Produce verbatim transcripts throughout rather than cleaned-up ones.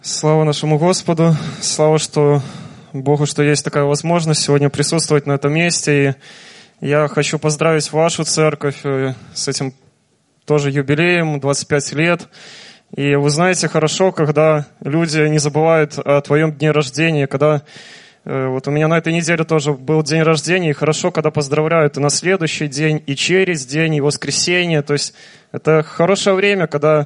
Слава нашему Господу, слава что Богу, что есть такая возможность сегодня присутствовать на этом месте. И я хочу поздравить вашу церковь с этим тоже юбилеем, двадцать пять лет. И вы знаете, хорошо, когда люди не забывают о твоем дне рождения, когда вот у меня на этой неделе тоже был день рождения, и хорошо, когда поздравляют и на следующий день, и через день, и воскресенье. То есть это хорошее время, когда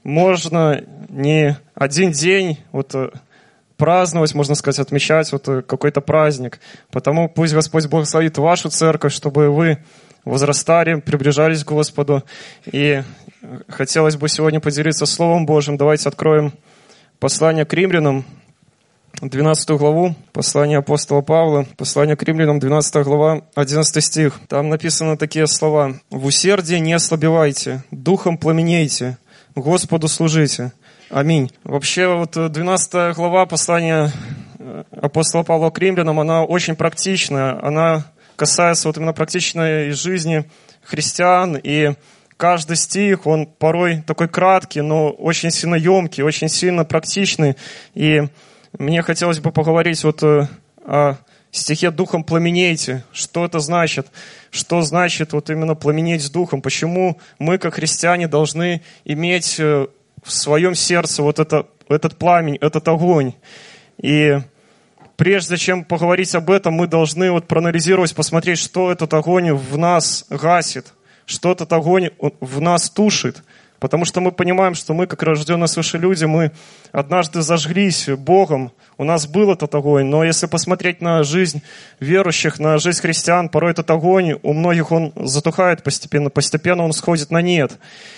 можно не один день вот праздновать, можно сказать, отмечать вот какой-то праздник. Потому пусть Господь благословит вашу церковь, чтобы вы возрастали, приближались к Господу. И хотелось бы сегодня поделиться Словом Божьим. Давайте откроем послание к Римлянам, двенадцатую главу, послание апостола Павла, послание к Римлянам, двенадцатая глава, одиннадцатый стих. Там написаны такие слова: «В усердии не ослабевайте, духом пламенейте, Господу служите». Аминь. Вообще, вот двенадцатая глава послания апостола Павла к Римлянам, она очень практичная, она касается вот именно практичной жизни христиан, и каждый стих, он порой такой краткий, но очень сильно емкий, очень сильно практичный, и мне хотелось бы поговорить вот о стихе «Духом пламенейте». Что это значит? Что значит вот именно пламенеть духом? Почему мы, как христиане, должны иметь в своем сердце вот это, этот пламень, этот огонь? И прежде чем поговорить об этом, мы должны вот проанализировать, посмотреть, что этот огонь в нас гасит, что этот огонь в нас тушит. Потому что мы понимаем, что мы, как рожденные свыше люди, мы однажды зажглись Богом, у нас был этот огонь, но если посмотреть на жизнь верующих, на жизнь христиан, порой этот огонь у многих он затухает постепенно, постепенно он сходит на нет.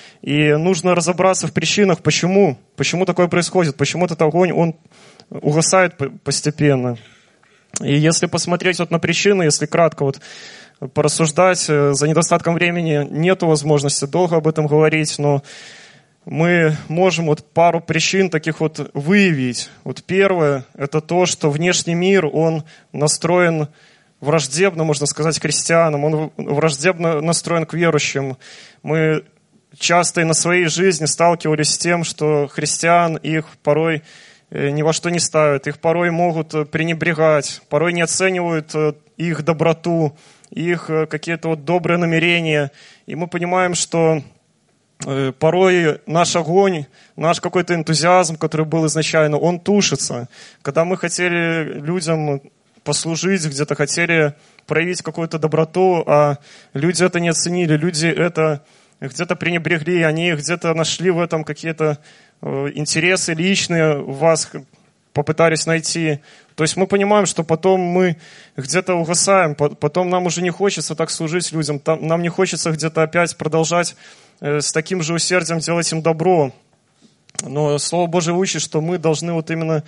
И нужно разобраться в причинах, почему, почему такое происходит, почему этот огонь он угасает постепенно. И если посмотреть вот на причины, если кратко вот порассуждать, за недостатком времени нету возможности долго об этом говорить, но мы можем вот пару причин таких вот выявить. Вот первое, это то, что внешний мир, он настроен враждебно, можно сказать, к христианам, он враждебно настроен к верующим. Мы часто и на своей жизни сталкивались с тем, что христиан их порой ни во что не ставят, их порой могут пренебрегать, порой не оценивают их доброту, их какие-то вот добрые намерения. И мы понимаем, что порой наш огонь, наш какой-то энтузиазм, который был изначально, он тушится. Когда мы хотели людям послужить, где-то хотели проявить какую-то доброту, а люди это не оценили, люди это где-то пренебрегли, они где-то нашли в этом какие-то интересы личные, в вас попытались найти. То есть мы понимаем, что потом мы где-то угасаем, потом нам уже не хочется так служить людям, нам не хочется где-то опять продолжать с таким же усердием делать им добро. Но Слово Божие учит, что мы должны вот именно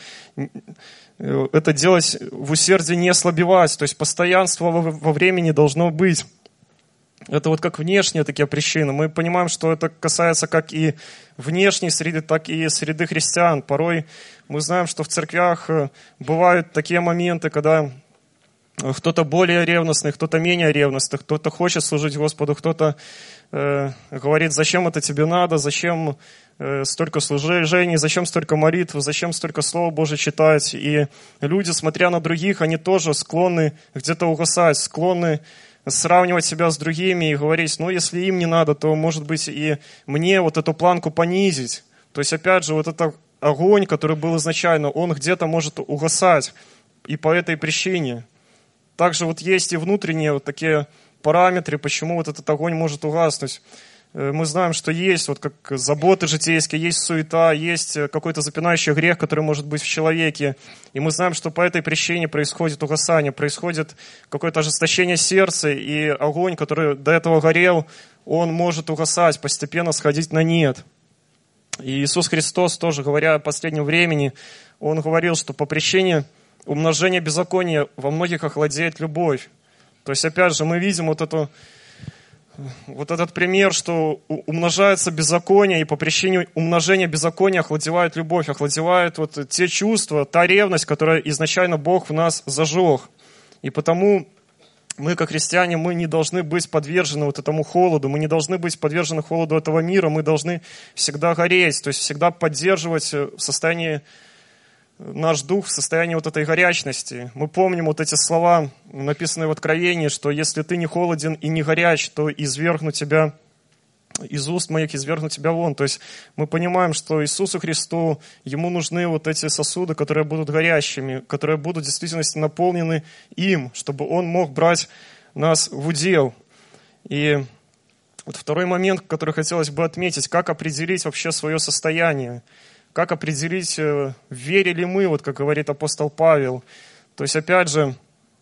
это делать в усердии, не ослабевать, то есть постоянство во времени должно быть. Это вот как внешние такие причины. Мы понимаем, что это касается как и внешней среды, так и среды христиан. Порой мы знаем, что в церквях бывают такие моменты, когда кто-то более ревностный, кто-то менее ревностный, кто-то хочет служить Господу, кто-то э, говорит, зачем это тебе надо, зачем э, столько служений, зачем столько молитв, зачем столько Слова Божия читать. И люди, смотря на других, они тоже склонны где-то угасать, склонны сравнивать себя с другими и говорить, ну, если им не надо, то, может быть, и мне вот эту планку понизить. То есть, опять же, вот этот огонь, который был изначально, он где-то может угасать, и по этой причине. Также вот есть и внутренние вот такие параметры, почему вот этот огонь может угаснуть. Мы знаем, что есть вот как заботы житейские, есть суета, есть какой-то запинающий грех, который может быть в человеке. И мы знаем, что по этой причине происходит угасание, происходит какое-то ожесточение сердца, и огонь, который до этого горел, он может угасать, постепенно сходить на нет. И Иисус Христос тоже, говоря о последнем времени, Он говорил, что по причине умножения беззакония во многих охладеет любовь. То есть, опять же, мы видим вот эту Вот этот пример, что умножается беззаконие, и по причине умножения беззакония охладевает любовь, охладевает вот те чувства, та ревность, которая изначально Бог в нас зажег. И потому мы, как христиане, мы не должны быть подвержены вот этому холоду, мы не должны быть подвержены холоду этого мира, мы должны всегда гореть, то есть всегда поддерживать в состоянии наш дух в состоянии вот этой горячности. Мы помним вот эти слова, написанные в Откровении, что если ты не холоден и не горяч, то извергну тебя из уст моих, извергну тебя вон. То есть мы понимаем, что Иисусу Христу, Ему нужны вот эти сосуды, которые будут горящими, которые будут в действительности наполнены им, чтобы Он мог брать нас в удел. И вот второй момент, который хотелось бы отметить, как определить вообще свое состояние, как определить, верили ли мы, вот как говорит апостол Павел. То есть опять же,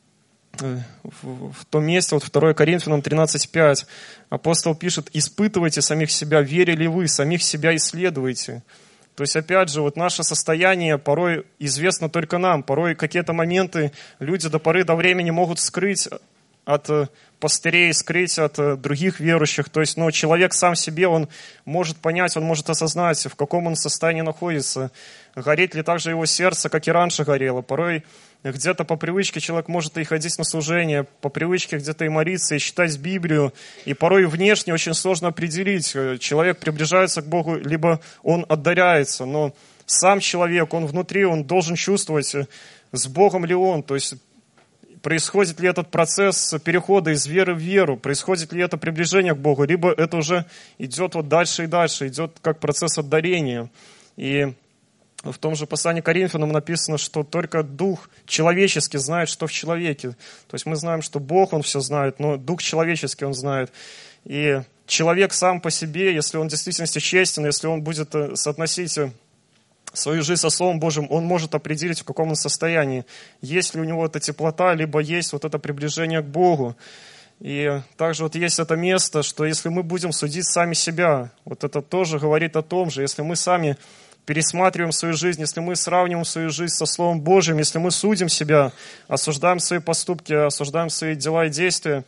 в том месте, вот второе Коринфянам тринадцать пять, апостол пишет: «Испытывайте самих себя, верили ли вы, самих себя исследуйте». То есть, опять же, вот наше состояние порой известно только нам, порой какие-то моменты люди до поры до времени могут скрыть от пастырей, скрыть от других верующих. То есть, но человек сам себе, он может понять, он может осознать, в каком он состоянии находится, горит ли так же его сердце, как и раньше горело. Порой где-то по привычке человек может и ходить на служение, по привычке где-то и молиться, и читать Библию. И порой внешне очень сложно определить, человек приближается к Богу, либо он отдаляется. Но сам человек, он внутри, он должен чувствовать, с Богом ли он. То есть происходит ли этот процесс перехода из веры в веру, происходит ли это приближение к Богу, либо это уже идет вот дальше и дальше, идет как процесс отдарения. И в том же послании к Коринфянам написано, что только дух человеческий знает, что в человеке. То есть мы знаем, что Бог, Он все знает, но дух человеческий Он знает. И человек сам по себе, если он в действительности честен, если он будет соотносить свою жизнь со Словом Божьим, он может определить, в каком он состоянии. Есть ли у него эта теплота, либо есть вот это приближение к Богу. И также вот есть это место, что если мы будем судить сами себя, вот это тоже говорит о том же, если мы сами пересматриваем свою жизнь, если мы сравниваем свою жизнь со Словом Божьим, если мы судим себя, осуждаем свои поступки, осуждаем свои дела и действия,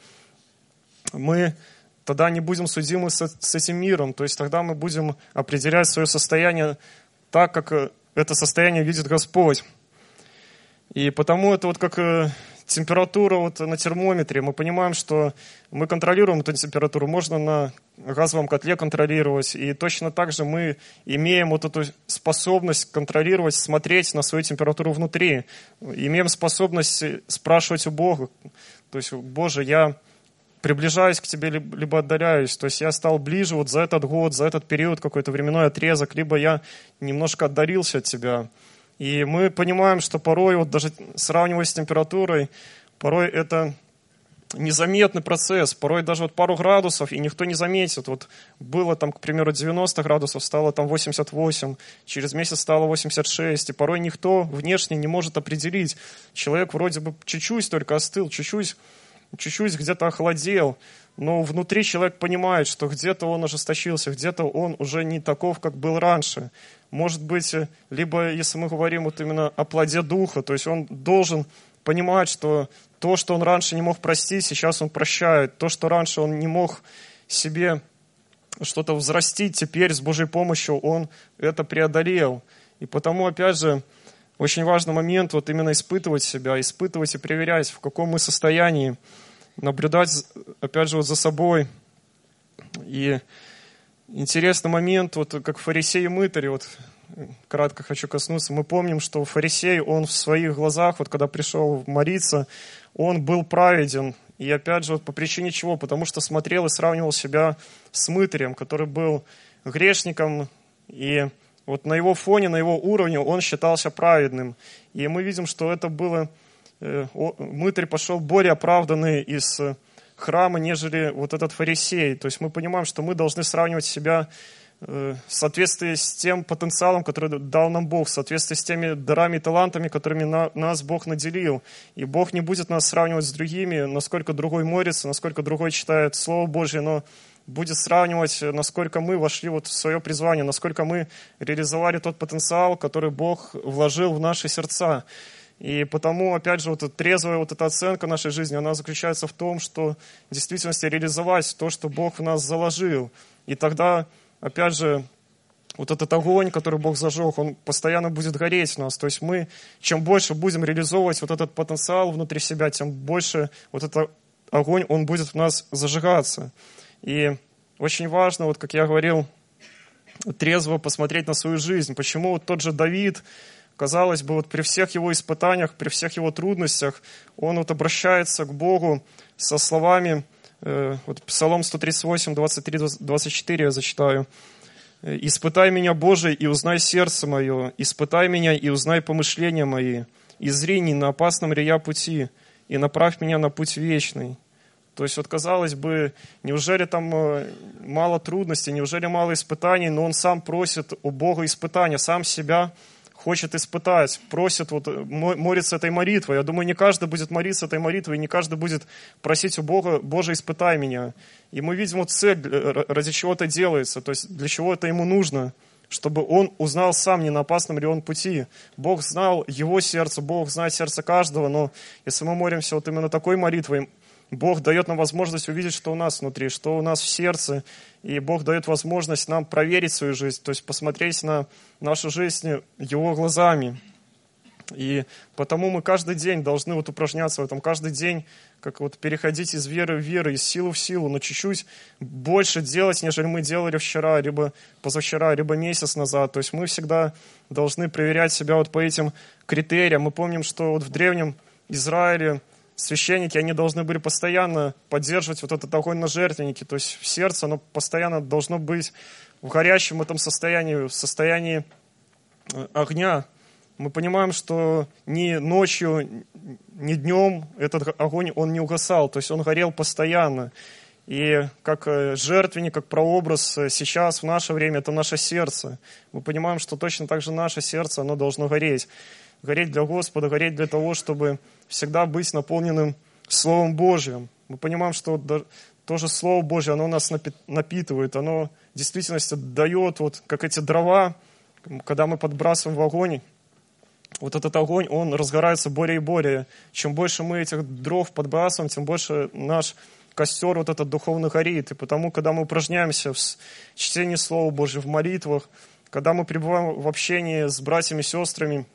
мы тогда не будем судимы с, с этим миром. То есть тогда мы будем определять свое состояние так, как это состояние видит Господь. И потому это вот как температура вот на термометре. Мы понимаем, что мы контролируем эту температуру, можно на газовом котле контролировать. И точно так же мы имеем вот эту способность контролировать, смотреть на свою температуру внутри. Имеем способность спрашивать у Бога. То есть: Боже, я приближаюсь к Тебе, либо отдаляюсь. То есть я стал ближе вот за этот год, за этот период, какой-то временной отрезок, либо я немножко отдалился от Тебя. И мы понимаем, что порой, вот даже сравнивая с температурой, порой это незаметный процесс, порой даже вот пару градусов, и никто не заметит. Вот было там, к примеру, девяносто градусов, стало там восемьдесят восемь, через месяц стало восемьдесят шесть, и порой никто внешне не может определить. Человек вроде бы чуть-чуть только остыл, чуть-чуть, чуть-чуть где-то охладел, но внутри человек понимает, что где-то он ожесточился, где-то он уже не таков, как был раньше. Может быть, либо, если мы говорим вот именно о плоде духа, то есть он должен понимать, что то, что он раньше не мог простить, сейчас он прощает. То, что раньше он не мог себе что-то взрастить, теперь с Божьей помощью он это преодолел. И потому, опять же, очень важный момент вот именно испытывать себя, испытывать и проверять, в каком мы состоянии, наблюдать, опять же, вот за собой. И интересный момент, вот как фарисей и мытарь, вот кратко хочу коснуться. Мы помним, что фарисей, он в своих глазах, вот когда пришел молиться, он был праведен. И опять же, вот по причине чего? Потому что смотрел и сравнивал себя с мытарем, который был грешником, и вот на его фоне, на его уровне он считался праведным. И мы видим, что это было... Мытарь пошел более оправданный из храма, нежели вот этот фарисей. То есть мы понимаем, что мы должны сравнивать себя в соответствии с тем потенциалом, который дал нам Бог, в соответствии с теми дарами и талантами, которыми на, нас Бог наделил. И Бог не будет нас сравнивать с другими, насколько другой молится, насколько другой читает Слово Божье, но будет сравнивать, насколько мы вошли вот в свое призвание, насколько мы реализовали тот потенциал, который Бог вложил в наши сердца. И потому, опять же, вот трезвая вот эта оценка нашей жизни, она заключается в том, что в действительности реализовать то, что Бог в нас заложил. И тогда, опять же, вот этот огонь, который Бог зажег, он постоянно будет гореть в нас. То есть мы, чем больше будем реализовывать вот этот потенциал внутри себя, тем больше вот этот огонь, он будет в нас зажигаться. И очень важно, вот как я говорил, трезво посмотреть на свою жизнь. Почему вот тот же Давид, казалось бы, вот при всех его испытаниях, при всех его трудностях, он вот обращается к Богу со словами, э, вот Псалом сто тридцать восемь, двадцать три двадцать четыре я зачитаю. «Испытай меня, Боже, и узнай сердце мое, испытай меня и узнай помышления мои, и зри, не на опасном ли я пути, и направь меня на путь вечный». То есть, вот казалось бы, неужели там мало трудностей, неужели мало испытаний, но он сам просит у Бога испытания, сам себя хочет испытать, просит, вот, молится этой молитвой. Я думаю, не каждый будет молиться этой молитвой, не каждый будет просить у Бога: «Боже, испытай меня». И мы видим вот цель, ради чего это делается, то есть для чего это ему нужно, чтобы он узнал сам, не на опасном ли он пути. Бог знал его сердце, Бог знает сердце каждого, но если мы молимся вот именно такой молитвой, Бог дает нам возможность увидеть, что у нас внутри, что у нас в сердце, и Бог дает возможность нам проверить свою жизнь, то есть посмотреть на нашу жизнь Его глазами. И потому мы каждый день должны вот упражняться в этом, каждый день, как вот переходить из веры в веру, из силы в силу, но чуть-чуть больше делать, нежели мы делали вчера, либо позавчера, либо месяц назад. То есть мы всегда должны проверять себя вот по этим критериям. Мы помним, что вот в древнем Израиле священники, они должны были постоянно поддерживать вот этот огонь на жертвеннике, то есть в сердце оно постоянно должно быть в горящем этом состоянии, в состоянии огня. Мы понимаем, что ни ночью, ни днем этот огонь, он не угасал, то есть он горел постоянно. И как жертвенник, как прообраз сейчас, в наше время, это наше сердце. Мы понимаем, что точно так же наше сердце, оно должно гореть. Гореть для Господа, гореть для того, чтобы всегда быть наполненным Словом Божьим. Мы понимаем, что то же Слово Божье, оно нас напитывает, оно в действительности дает, вот как эти дрова, когда мы подбрасываем в огонь, вот этот огонь, он разгорается более и более. Чем больше мы этих дров подбрасываем, тем больше наш костер вот этот духовно горит. И потому, когда мы упражняемся в чтении Слова Божьего, в молитвах, когда мы пребываем в общении с братьями и сестрами,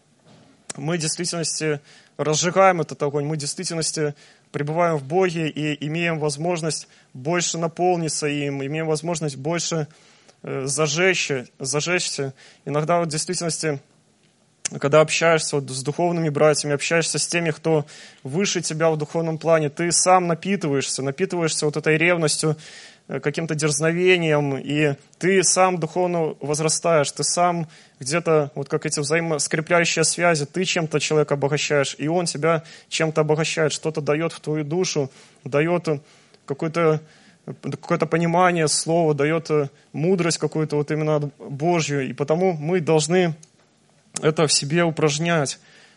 мы в действительности разжигаем этот огонь, мы в действительности пребываем в Боге и имеем возможность больше наполниться им, имеем возможность больше э, зажечься, зажечься. Иногда вот в действительности, когда общаешься вот с духовными братьями, общаешься с теми, кто выше тебя в духовном плане, ты сам напитываешься, напитываешься вот этой ревностью, каким-то дерзновением, и ты сам духовно возрастаешь, ты сам где-то, вот как эти взаимоскрепляющие связи, ты чем-то человека обогащаешь, и он тебя чем-то обогащает, что-то дает в твою душу, дает какое-то, какое-то понимание слова, дает мудрость какую-то вот именно Божью, и потому мы должны это в себе упражнять.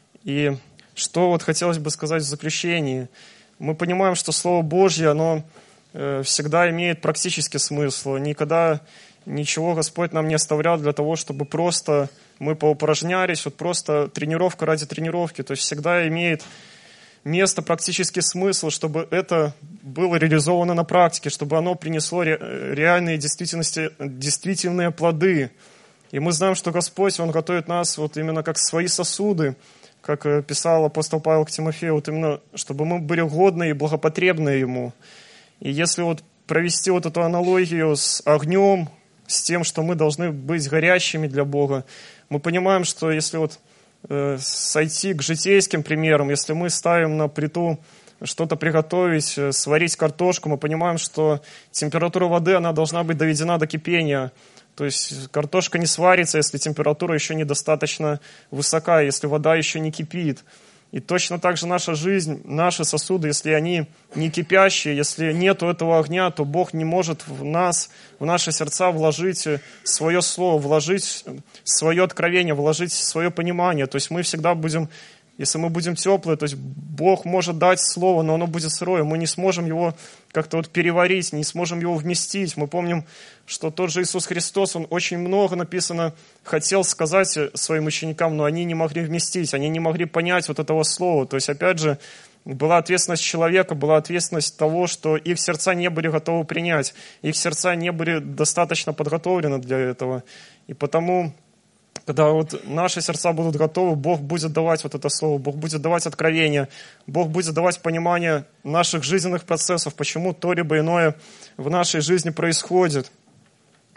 И что вот хотелось бы сказать в заключении. Мы понимаем, что Слово Божье, оно всегда имеет практический смысл. Никогда ничего Господь нам не оставлял для того, чтобы просто мы поупражнялись, вот просто тренировка ради тренировки. То есть всегда имеет место практический смысл, чтобы это было реализовано на практике, чтобы оно принесло реальные действительности, действительные плоды. И мы знаем, что Господь, Он готовит нас вот именно как свои сосуды, как писал апостол Павел к Тимофею, вот именно, чтобы мы были годны и благопотребны Ему. И если вот провести вот эту аналогию с огнем, с тем, что мы должны быть горящими для Бога, мы понимаем, что если вот э, сойти к житейским примерам, если мы ставим на плиту что-то приготовить, сварить картошку, мы понимаем, что температура воды, она должна быть доведена до кипения. То есть картошка не сварится, если температура еще недостаточно высока, если вода еще не кипит. И точно так же наша жизнь, наши сосуды, если они не кипящие, если нету этого огня, то Бог не может в нас, в наши сердца вложить свое слово, вложить свое откровение, вложить свое понимание. То есть мы всегда будем, если мы будем теплые, то есть Бог может дать слово, но оно будет сырое. Мы не сможем его как-то вот переварить, не сможем его вместить. Мы помним, что тот же Иисус Христос, Он очень много, написано, хотел сказать своим ученикам, но они не могли вместить, они не могли понять вот этого слова. То есть, опять же, была ответственность человека, была ответственность того, что их сердца не были готовы принять, их сердца не были достаточно подготовлены для этого. И потому, когда вот наши сердца будут готовы, Бог будет давать вот это слово, Бог будет давать откровение, Бог будет давать понимание наших жизненных процессов, почему то либо иное в нашей жизни происходит.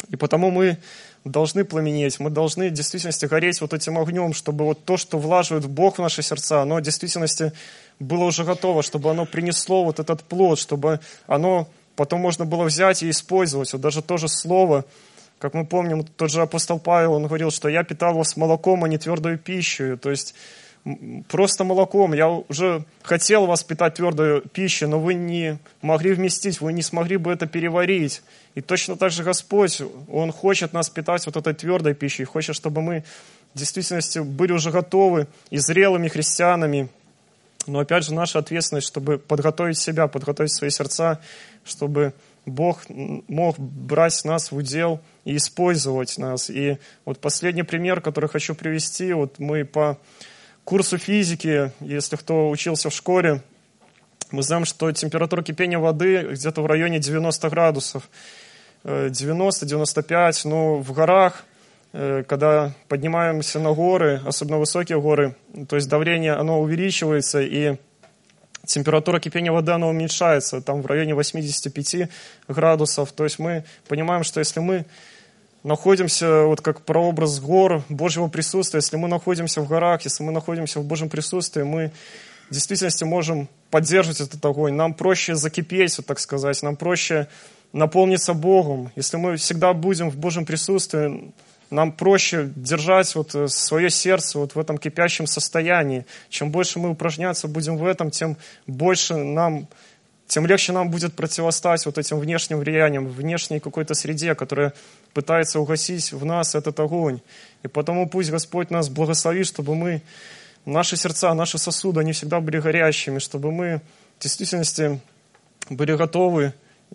И потому мы должны пламенеть, мы должны в действительности гореть вот этим огнем, чтобы вот то, что влаживает Бог в наши сердца, оно в действительности было уже готово, чтобы оно принесло вот этот плод, чтобы оно потом можно было взять и использовать. Вот даже то же слово, как мы помним, тот же апостол Павел, он говорил, что я питал вас молоком, а не твердой пищей. То есть просто молоком. Я уже хотел вас питать твердой пищей, но вы не могли вместить, вы не смогли бы это переварить. И точно так же Господь, Он хочет нас питать вот этой твердой пищей, хочет, чтобы мы в действительности были уже готовы и зрелыми христианами. Но опять же наша ответственность, чтобы подготовить себя, подготовить свои сердца, чтобы Бог мог брать нас в удел и использовать нас. И вот последний пример, который хочу привести, вот мы по курсу физики, если кто учился в школе, мы знаем, что температура кипения воды где-то в районе девяносто градусов. девяносто - девяносто пять, но в горах, когда поднимаемся на горы, особенно высокие горы, то есть давление, оно увеличивается, и температура кипения воды, она уменьшается, там в районе восемьдесят пять градусов. То есть мы понимаем, что если мы находимся, вот как прообраз гор, Божьего присутствия, если мы находимся в горах, если мы находимся в Божьем присутствии, мы в действительности можем поддерживать этот огонь. Нам проще закипеть, вот так сказать, нам проще наполниться Богом. Если мы всегда будем в Божьем присутствии, нам проще держать вот свое сердце вот в этом кипящем состоянии. Чем больше мы упражняться будем в этом, тем больше нам, тем легче нам будет противостоять вот этим внешним влияниям, внешней какой-то среде, которая пытается угасить в нас этот огонь. И потому пусть Господь нас благословит, чтобы мы, наши сердца, наши сосуды, они всегда были горящими, чтобы мы в действительности были готовы,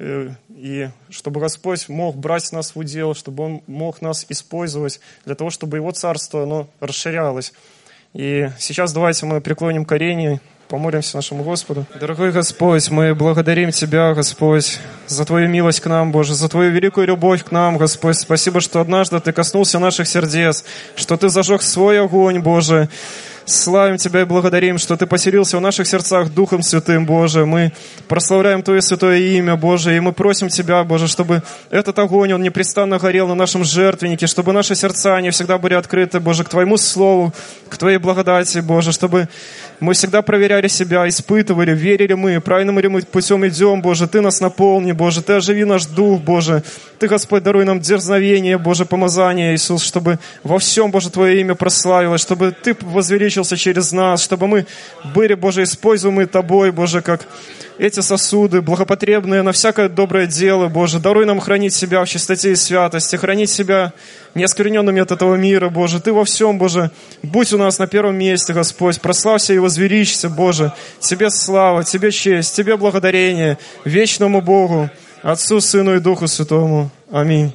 и чтобы Господь мог брать нас в удел, чтобы Он мог нас использовать для того, чтобы Его Царство, оно расширялось. И сейчас давайте мы преклоним колени, помолимся нашему Господу. Дорогой Господь, мы благодарим Тебя, Господь, за Твою милость к нам, Боже, за Твою великую любовь к нам, Господь. Спасибо, что однажды Ты коснулся наших сердец, что Ты зажег свой огонь, Боже. Славим Тебя и благодарим, что Ты поселился в наших сердцах Духом Святым, Боже. Мы прославляем Твое святое имя, Боже, и мы просим Тебя, Боже, чтобы этот огонь, он непрестанно горел на нашем жертвеннике, чтобы наши сердца, они всегда были открыты, Боже, к Твоему Слову, к Твоей благодати, Боже, чтобы мы всегда проверяли себя, испытывали, верили мы, правильным ли мы путем идем, Боже. Ты нас наполни, Боже, Ты оживи наш дух, Боже. Ты, Господь, даруй нам дерзновение, Боже, помазание, Иисус, чтобы во всем, Боже, Твое имя прославилось, чтобы Ты возвеличился через нас, чтобы мы были, Боже, используемы Тобой, Боже, как эти сосуды, благопотребные на всякое доброе дело, Боже. Даруй нам хранить себя в чистоте и святости, хранить себя неоскверненными от этого мира, Боже. Ты во всем, Боже, будь у нас на первом месте, Господь. Прославься и возвеличься, Боже. Тебе слава, Тебе честь, Тебе благодарение, вечному Богу, Отцу, Сыну и Духу Святому. Аминь.